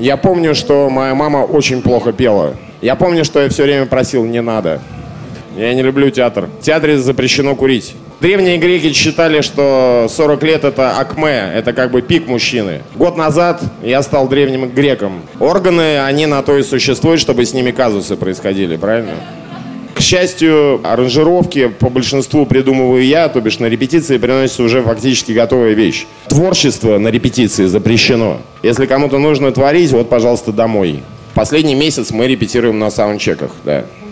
Я помню, что моя мама очень плохо пела. Я помню, что я все время просил «не надо». Я не люблю театр. В театре запрещено курить. Древние греки считали, что 40 лет это акме, это как бы пик мужчины. Год назад я стал древним греком. Органы, они на то и существуют, чтобы с ними казусы происходили, правильно? К счастью, аранжировки по большинству придумываю я, то бишь на репетиции приносится уже фактически готовая вещь. Творчество на репетиции запрещено. Если кому-то нужно творить, вот, пожалуйста, домой. Последний месяц мы репетируем на саундчеках, да.